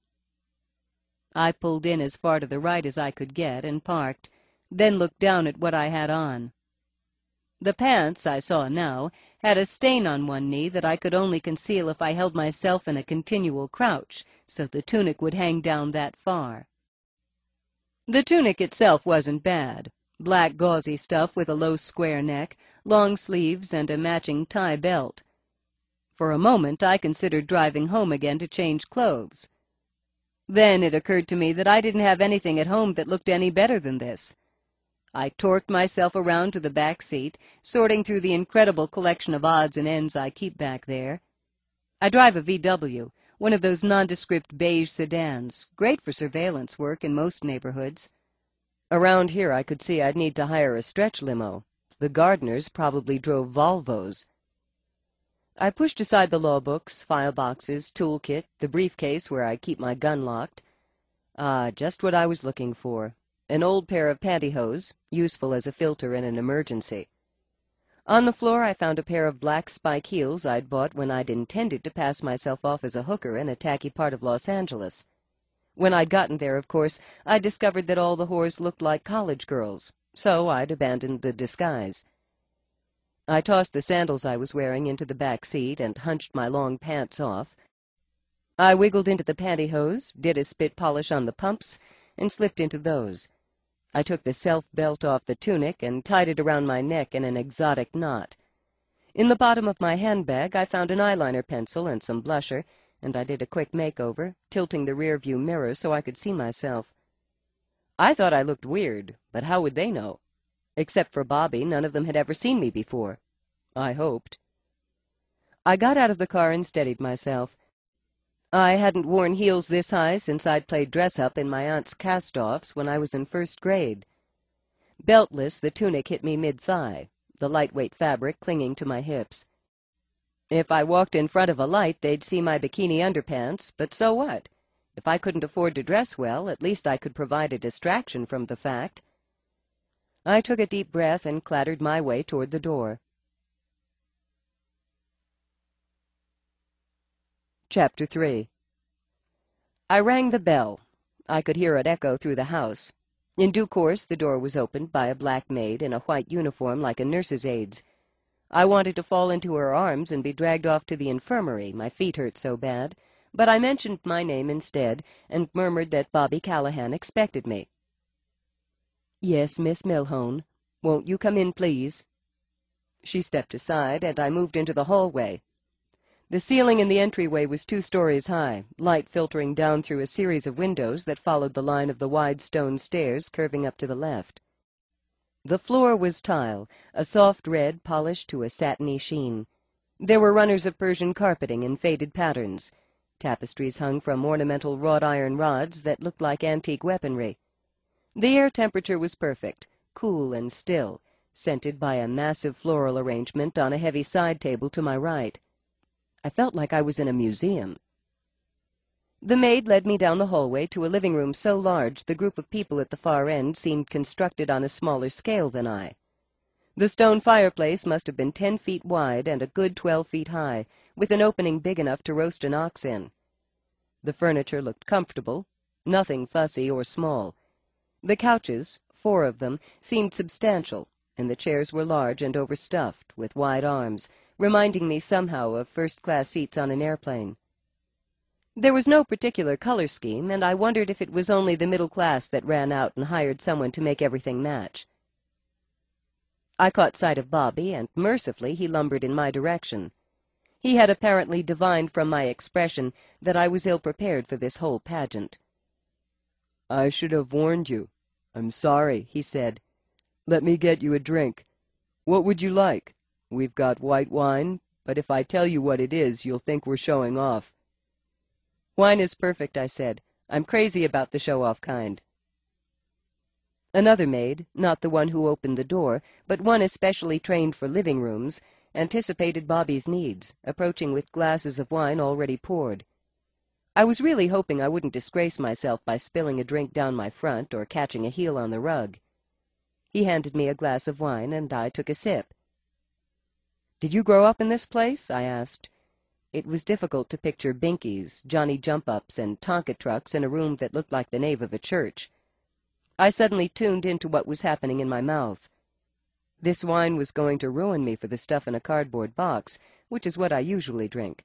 I pulled in as far to the right as I could get and parked, then looked down at what I had on. The pants, I saw now, had a stain on one knee that I could only conceal if I held myself in a continual crouch, so the tunic would hang down that far. The tunic itself wasn't bad. Black gauzy stuff with a low square neck, long sleeves, and a matching tie belt. For a moment I considered driving home again to change clothes. Then it occurred to me that I didn't have anything at home that looked any better than this. I torqued myself around to the back seat, sorting through the incredible collection of odds and ends I keep back there. I drive a V W, one of those nondescript beige sedans, great for surveillance work in most neighborhoods. Around here I could see I'd need to hire a stretch limo. The Gardners probably drove Volvos. I pushed aside the law books, file boxes, toolkit, the briefcase where I keep my gun locked. Ah, just what I was looking for. An old pair of pantyhose, useful as a filter in an emergency. On the floor I found a pair of black spike heels I'd bought when I'd intended to pass myself off as a hooker in a tacky part of Los Angeles. When I'd gotten there, of course, I discovered that all the whores looked like college girls, so I'd abandoned the disguise. I tossed the sandals I was wearing into the back seat and hunched my long pants off. I wiggled into the pantyhose, did a spit polish on the pumps, and slipped into those. I took the self-belt off the tunic and tied it around my neck in an exotic knot. In the bottom of my handbag I found an eyeliner pencil and some blusher, and I did a quick makeover, tilting the rear-view mirror so I could see myself. I thought I looked weird, but how would they know? Except for Bobby, none of them had ever seen me before. I hoped. I got out of the car and steadied myself. I hadn't worn heels this high since I'd played dress-up in my aunt's cast-offs when I was in first grade. Beltless, the tunic hit me mid-thigh, the lightweight fabric clinging to my hips. If I walked in front of a light, they'd see my bikini underpants, but so what? If I couldn't afford to dress well, at least I could provide a distraction from the fact. I took a deep breath and clattered my way toward the door. Chapter three. I rang the bell. I could hear it echo through the house. In due course, the door was opened by a black maid in a white uniform like a nurse's aide. I wanted to fall into her arms and be dragged off to the infirmary, my feet hurt so bad, but I mentioned my name instead and murmured that Bobby Callahan expected me. "Yes, Miss Milhone. Won't you come in, please?" She stepped aside, and I moved into the hallway. The ceiling in the entryway was two stories high, light filtering down through a series of windows that followed the line of the wide stone stairs curving up to the left. The floor was tile, a soft red polished to a satiny sheen. There were runners of Persian carpeting in faded patterns. Tapestries hung from ornamental wrought iron rods that looked like antique weaponry. The air temperature was perfect, cool and still, scented by a massive floral arrangement on a heavy side table to my right. I felt like I was in a museum. The maid led me down the hallway to a living room so large the group of people at the far end seemed constructed on a smaller scale than I. The stone fireplace must have been ten feet wide and a good twelve feet high, with an opening big enough to roast an ox in. The furniture looked comfortable, nothing fussy or small. The couches, four of them, seemed substantial, and the chairs were large and overstuffed, with wide arms, reminding me somehow of first-class seats on an airplane. There was no particular color scheme, and I wondered if it was only the middle class that ran out and hired someone to make everything match. I caught sight of Bobby, and mercifully he lumbered in my direction. He had apparently divined from my expression that I was ill-prepared for this whole pageant. "I should have warned you. I'm sorry," he said. "Let me get you a drink. What would you like? We've got white wine, but if I tell you what it is, you'll think we're showing off." "Wine is perfect," I said. "I'm crazy about the show-off kind." Another maid, not the one who opened the door, but one especially trained for living rooms, anticipated Bobby's needs, approaching with glasses of wine already poured. I was really hoping I wouldn't disgrace myself by spilling a drink down my front or catching a heel on the rug. He handed me a glass of wine, and I took a sip. "Did you grow up in this place?" I asked. It was difficult to picture binkies, Johnny jump-ups, and Tonka trucks in a room that looked like the nave of a church. I suddenly tuned into what was happening in my mouth. This wine was going to ruin me for the stuff in a cardboard box, which is what I usually drink.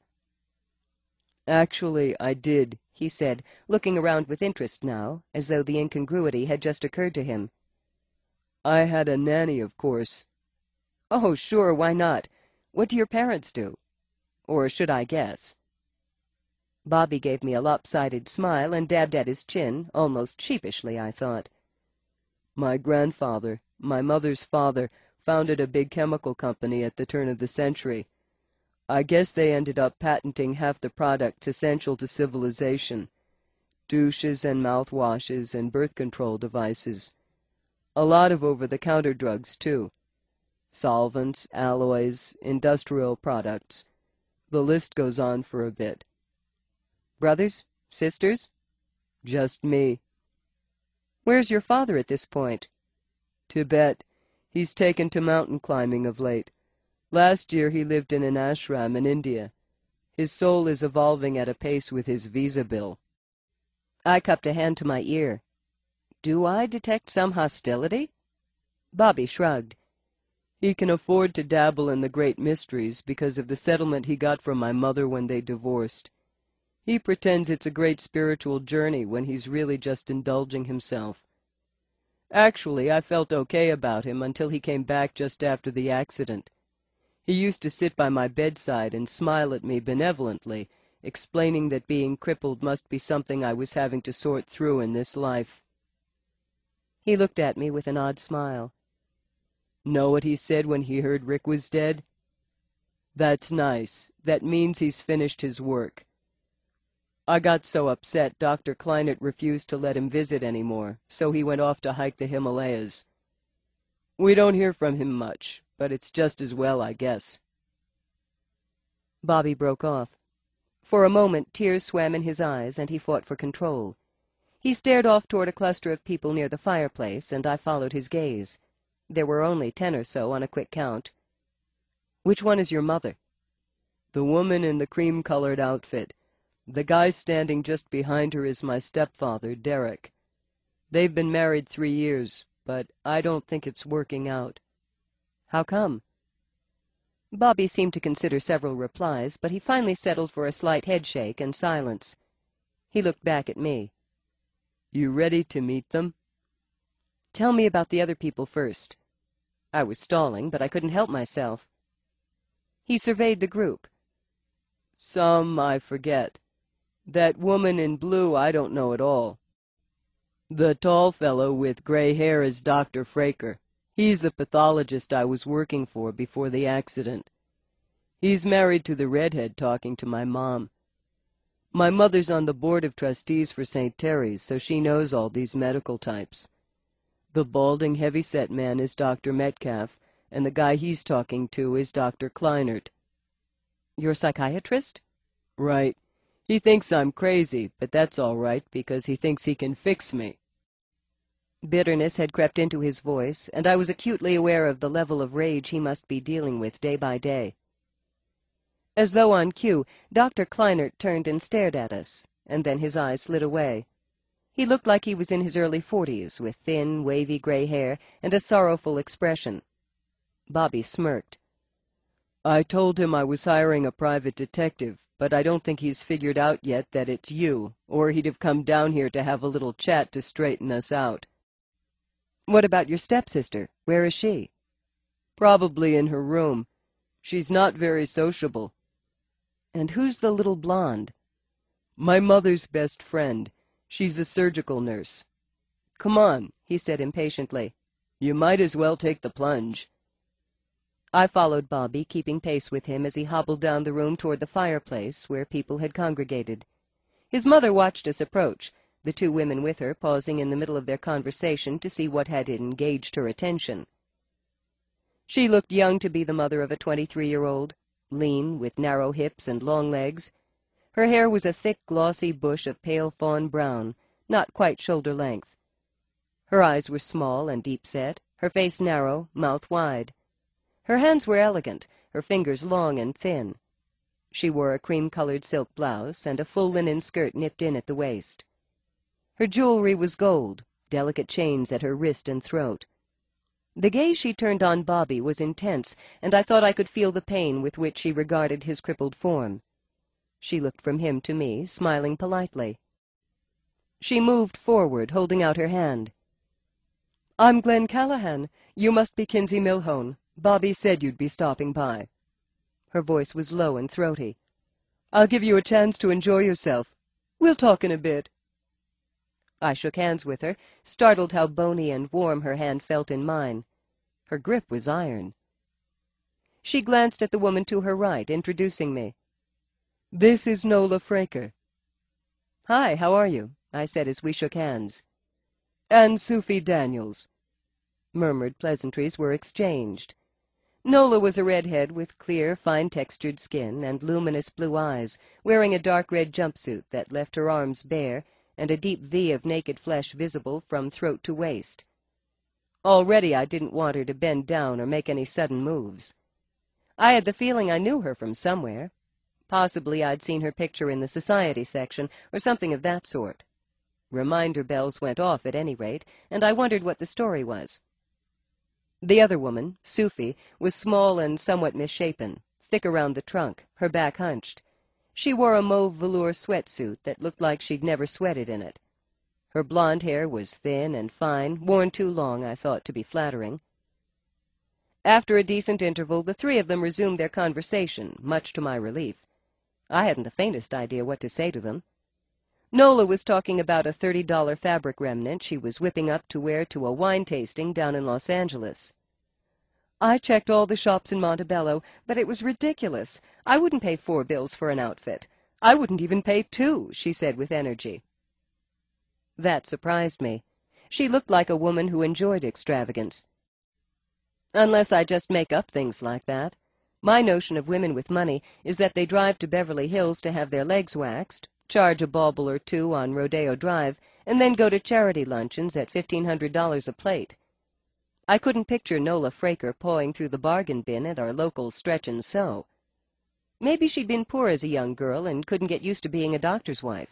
"Actually, I did," he said, looking around with interest now, as though the incongruity had just occurred to him. "I had a nanny, of course." "Oh, sure, why not? What do your parents do? Or should I guess?" Bobby gave me a lopsided smile and dabbed at his chin, almost sheepishly, I thought. "My grandfather, my mother's father, founded a big chemical company at the turn of the century. I guess they ended up patenting half the products essential to civilization. Douches and mouthwashes and birth control devices. A lot of over-the-counter drugs, too. Solvents, alloys, industrial products. The list goes on for a bit." "Brothers? Sisters?" "Just me." "Where's your father at this point?" "Tibet. He's taken to mountain climbing of late. Last year he lived in an ashram in India. His soul is evolving at a pace with his visa bill." I cupped a hand to my ear. Do I detect some hostility? Bobby shrugged. "He can afford to dabble in the great mysteries because of the settlement he got from my mother when they divorced. He pretends it's a great spiritual journey when he's really just indulging himself. Actually, I felt okay about him until he came back just after the accident. He used to sit by my bedside and smile at me benevolently, explaining that being crippled must be something I was having to sort through in this life." He looked at me with an odd smile. "Know what he said when he heard Rick was dead? That's nice. That means he's finished his work. I got so upset Doctor Kleinert refused to let him visit anymore, so he went off to hike the Himalayas. We don't hear from him much, but it's just as well, I guess." Bobby broke off. For a moment, tears swam in his eyes, and he fought for control. He stared off toward a cluster of people near the fireplace, and I followed his gaze. There were only ten or so on a quick count. "Which one is your mother?" "The woman in the cream-colored outfit. The guy standing just behind her is my stepfather, Derek. They've been married three years, but I don't think it's working out." "How come?" Bobby seemed to consider several replies, but he finally settled for a slight headshake and silence. He looked back at me. "You ready to meet them?" "Tell me about the other people first." I was stalling, but I couldn't help myself. He surveyed the group. "Some I forget. That woman in blue I don't know at all. The tall fellow with gray hair is Doctor Fraker. He's the pathologist I was working for before the accident. He's married to the redhead talking to my mom. My mother's on the board of trustees for Saint Terry's, so she knows all these medical types. The balding, heavy-set man is Doctor Metcalf, and the guy he's talking to is Doctor Kleinert." "Your psychiatrist?" "Right. He thinks I'm crazy, but that's all right, because he thinks he can fix me." Bitterness had crept into his voice, and I was acutely aware of the level of rage he must be dealing with day by day. As though on cue, Doctor Kleinert turned and stared at us, and then his eyes slid away. He looked like he was in his early forties, with thin, wavy gray hair and a sorrowful expression. Bobby smirked. "I told him I was hiring a private detective, but I don't think he's figured out yet that it's you, or he'd have come down here to have a little chat to straighten us out." "What about your stepsister? Where is she?" "Probably in her room. She's not very sociable." "And who's the little blonde?" "My mother's best friend. She's a surgical nurse." "Come on," he said impatiently. "You might as well take the plunge." I followed Bobby, keeping pace with him as he hobbled down the room toward the fireplace where people had congregated. His mother watched us approach, the two women with her pausing in the middle of their conversation to see what had engaged her attention. She looked young to be the mother of a twenty-three-year-old, lean, with narrow hips and long legs. Her hair was a thick, glossy bush of pale fawn brown, not quite shoulder length. Her eyes were small and deep-set, her face narrow, mouth wide. Her hands were elegant, her fingers long and thin. She wore a cream-colored silk blouse and a full linen skirt nipped in at the waist. Her jewelry was gold, delicate chains at her wrist and throat. The gaze she turned on Bobby was intense, and I thought I could feel the pain with which she regarded his crippled form. She looked from him to me, smiling politely. She moved forward, holding out her hand. "I'm Glenn Callahan. You must be Kinsey Milhone. Bobby said you'd be stopping by." Her voice was low and throaty. "I'll give you a chance to enjoy yourself. We'll talk in a bit." I shook hands with her, startled how bony and warm her hand felt in mine. Her grip was iron. She glanced at the woman to her right, introducing me. "This is Nola Fraker." "Hi, how are you?" I said as we shook hands. "And Sufi Daniels." Murmured pleasantries were exchanged. Nola was a redhead with clear, fine-textured skin and luminous blue eyes, wearing a dark red jumpsuit that left her arms bare and a deep V of naked flesh visible from throat to waist. Already I didn't want her to bend down or make any sudden moves. I had the feeling I knew her from somewhere. Possibly I'd seen her picture in the society section, or something of that sort. Reminder bells went off at any rate, and I wondered what the story was. The other woman, Sufi, was small and somewhat misshapen, thick around the trunk, her back hunched. She wore a mauve velour sweatsuit that looked like she'd never sweated in it. Her blonde hair was thin and fine, worn too long, I thought, to be flattering. After a decent interval, the three of them resumed their conversation, much to my relief. I hadn't the faintest idea what to say to them. Nola was talking about a thirty dollar fabric remnant she was whipping up to wear to a wine tasting down in Los Angeles. "I checked all the shops in Montebello, but it was ridiculous. I wouldn't pay four bills for an outfit. I wouldn't even pay two, she said with energy. That surprised me. She looked like a woman who enjoyed extravagance. Unless I just make up things like that. My notion of women with money is that they drive to Beverly Hills to have their legs waxed, charge a bauble or two on Rodeo Drive, and then go to charity luncheons at fifteen hundred dollars a plate. I couldn't picture Nola Fraker pawing through the bargain bin at our local Stretch and Sew. Maybe she'd been poor as a young girl and couldn't get used to being a doctor's wife.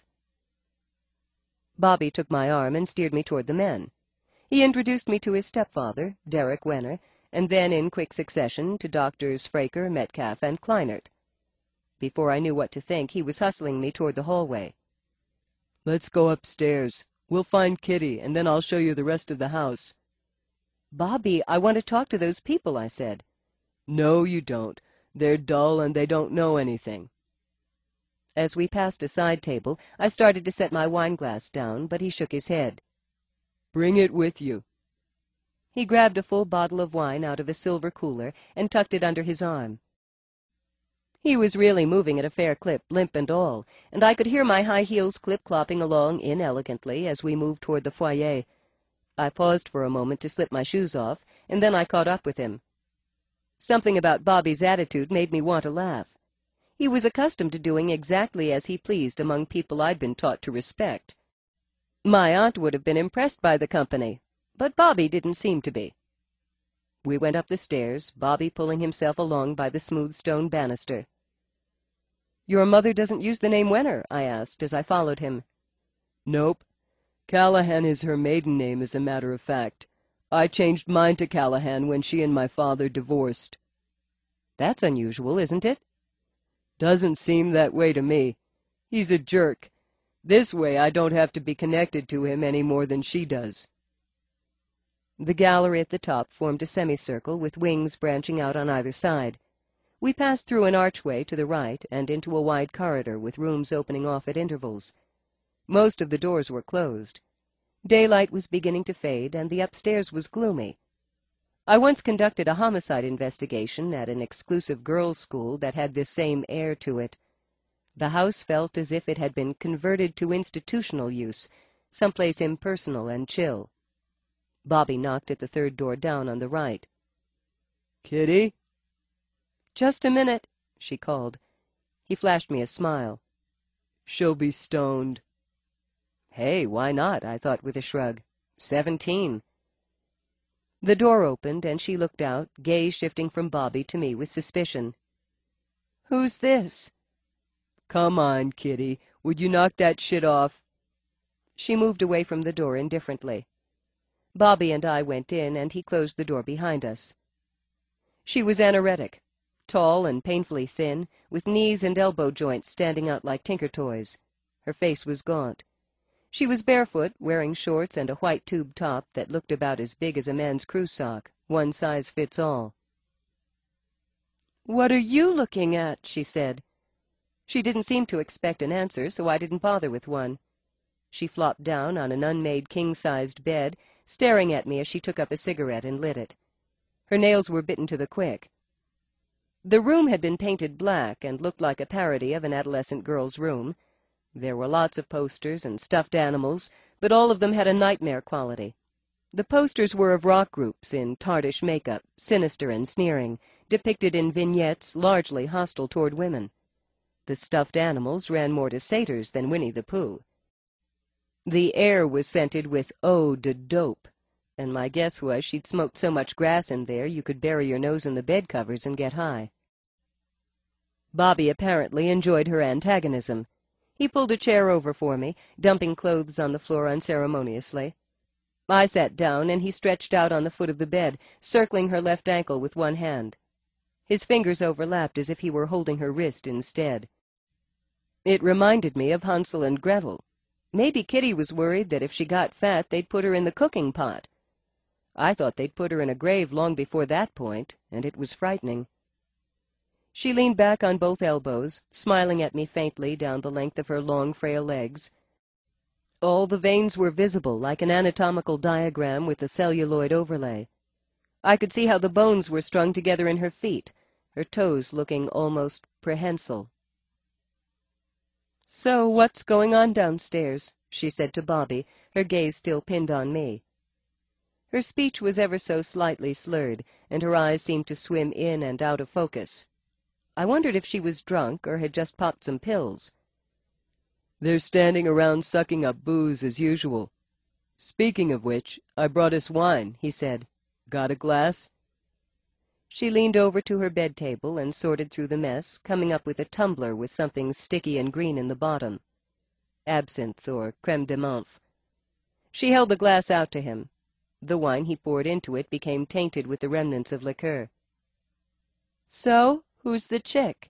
Bobby took my arm and steered me toward the men. He introduced me to his stepfather, Derek Wenner, and then in quick succession to Doctors Fraker, Metcalf, and Kleinert. Before I knew what to think, he was hustling me toward the hallway. Let's go upstairs. We'll find Kitty, and then I'll show you the rest of the house. Bobby, I want to talk to those people, I said. No, you don't. They're dull and they don't know anything. As we passed a side table, I started to set my wineglass down, but he shook his head. Bring it with you. He grabbed a full bottle of wine out of a silver cooler and tucked it under his arm. He was really moving at a fair clip, limp and all, and I could hear my high heels clip-clopping along inelegantly as we moved toward the foyer. I paused for a moment to slip my shoes off, and then I caught up with him. Something about Bobby's attitude made me want to laugh. He was accustomed to doing exactly as he pleased among people I'd been taught to respect. My aunt would have been impressed by the company, but Bobby didn't seem to be. We went up the stairs, Bobby pulling himself along by the smooth stone banister. "Your mother doesn't use the name Wenner?" I asked as I followed him. Nope. Callahan is her maiden name, as a matter of fact. I changed mine to Callahan when she and my father divorced. That's unusual, isn't it? Doesn't seem that way to me. He's a jerk. This way I don't have to be connected to him any more than she does. The gallery at the top formed a semicircle with wings branching out on either side. We passed through an archway to the right and into a wide corridor with rooms opening off at intervals. Most of the doors were closed. Daylight was beginning to fade, and the upstairs was gloomy. I once conducted a homicide investigation at an exclusive girls' school that had this same air to it. The house felt as if it had been converted to institutional use, someplace impersonal and chill. Bobby knocked at the third door down on the right. "Kitty?" "Just a minute," she called. He flashed me a smile. "She'll be stoned." Hey, why not? I thought with a shrug. Seventeen. The door opened, and she looked out, gaze shifting from Bobby to me with suspicion. "Who's this?" "Come on, Kitty. Would you knock that shit off?" She moved away from the door indifferently. Bobby and I went in, and he closed the door behind us. She was anoretic, tall and painfully thin, with knees and elbow joints standing out like tinker toys. Her face was gaunt. She was barefoot, wearing shorts and a white tube top that looked about as big as a man's crew sock, one size fits all. "What are you looking at?" she said. She didn't seem to expect an answer, so I didn't bother with one. She flopped down on an unmade king-sized bed, staring at me as she took up a cigarette and lit it. Her nails were bitten to the quick. The room had been painted black and looked like a parody of an adolescent girl's room. There were lots of posters and stuffed animals, but all of them had a nightmare quality. The posters were of rock groups in tartish makeup, sinister and sneering, depicted in vignettes largely hostile toward women. The stuffed animals ran more to satyrs than Winnie the Pooh. The air was scented with eau de dope, and my guess was she'd smoked so much grass in there you could bury your nose in the bed covers and get high. Bobby apparently enjoyed her antagonism. He pulled a chair over for me, dumping clothes on the floor unceremoniously. I sat down, and he stretched out on the foot of the bed, circling her left ankle with one hand. His fingers overlapped as if he were holding her wrist instead. It reminded me of Hansel and Gretel. Maybe Kitty was worried that if she got fat, they'd put her in the cooking pot. I thought they'd put her in a grave long before that point, and it was frightening. She leaned back on both elbows, smiling at me faintly down the length of her long, frail legs. All the veins were visible, like an anatomical diagram with a celluloid overlay. I could see how the bones were strung together in her feet, her toes looking almost prehensile. "So what's going on downstairs?" she said to Bobby, her gaze still pinned on me. Her speech was ever so slightly slurred, and her eyes seemed to swim in and out of focus. I wondered if she was drunk or had just popped some pills. "They're standing around sucking up booze as usual. Speaking of which, I brought us wine," he said. "Got a glass?" She leaned over to her bed table and sorted through the mess, coming up with a tumbler with something sticky and green in the bottom. Absinthe or crème de menthe. She held the glass out to him. The wine he poured into it became tainted with the remnants of liqueur. "So, who's the chick?"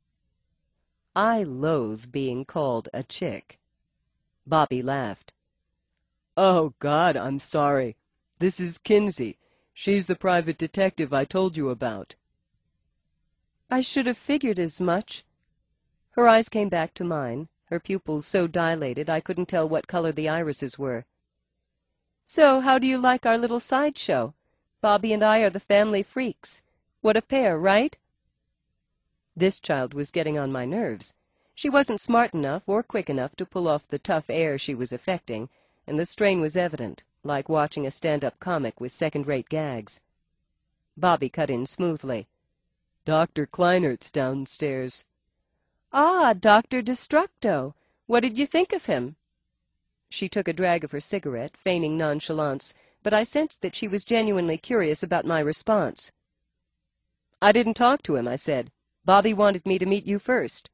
I loathe being called a chick. Bobby laughed. "Oh, God, I'm sorry. This is Kinsey. She's the private detective I told you about." "I should have figured as much." Her eyes came back to mine, her pupils so dilated I couldn't tell what color the irises were. "So how do you like our little sideshow? Bobby and I are the family freaks. What a pair, right?" This child was getting on my nerves. She wasn't smart enough or quick enough to pull off the tough air she was affecting, and the strain was evident, like watching a stand-up comic with second-rate gags. Bobby cut in smoothly. "Doctor Kleinert's downstairs." "Ah, Doctor Destructo. What did you think of him?" She took a drag of her cigarette, feigning nonchalance, but I sensed that she was genuinely curious about my response. "I didn't talk to him," I said. "Bobby wanted me to meet you first."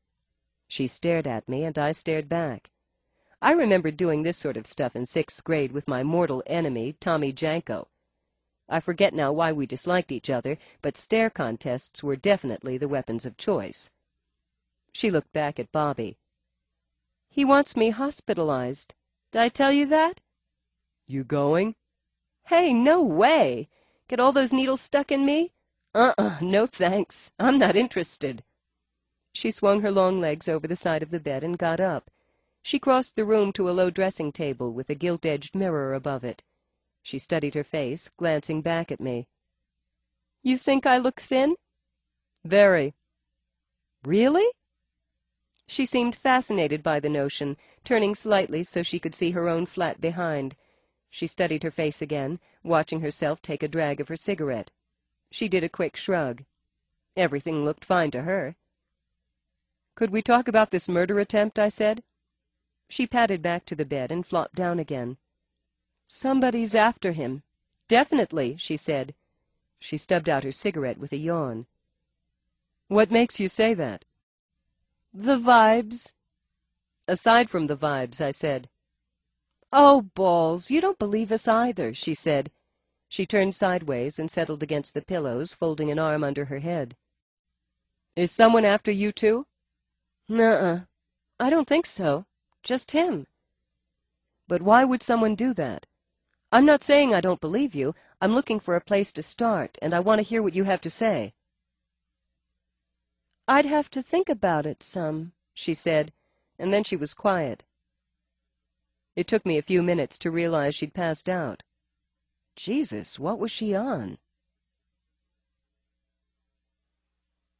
She stared at me, and I stared back. I remembered doing this sort of stuff in sixth grade with my mortal enemy, Tommy Janko. I forget now why we disliked each other, but stare contests were definitely the weapons of choice. She looked back at Bobby. "He wants me hospitalized. Did I tell you that?" "You going?" "Hey, no way! Get all those needles stuck in me? Uh-uh, no thanks. I'm not interested." She swung her long legs over the side of the bed and got up. She crossed the room to a low dressing table with a gilt-edged mirror above it. She studied her face, glancing back at me. "You think I look thin?" "Very." "Really?" She seemed fascinated by the notion, turning slightly so she could see her own flat behind. She studied her face again, watching herself take a drag of her cigarette. She did a quick shrug. Everything looked fine to her. "Could we talk about this murder attempt?" I said. She padded back to the bed and flopped down again. "Somebody's after him. Definitely," she said. She stubbed out her cigarette with a yawn. "What makes you say that?" "The vibes." "Aside from the vibes," I said. "Oh, balls, you don't believe us either," she said. She turned sideways and settled against the pillows, folding an arm under her head. "Is someone after you, too?" "Nuh-uh. I don't think so. Just him." "But why would someone do that?" "I'm not saying I don't believe you. I'm looking for a place to start, and I want to hear what you have to say." "I'd have to think about it some," she said, and then she was quiet. It took me a few minutes to realize she'd passed out. Jesus, what was she on?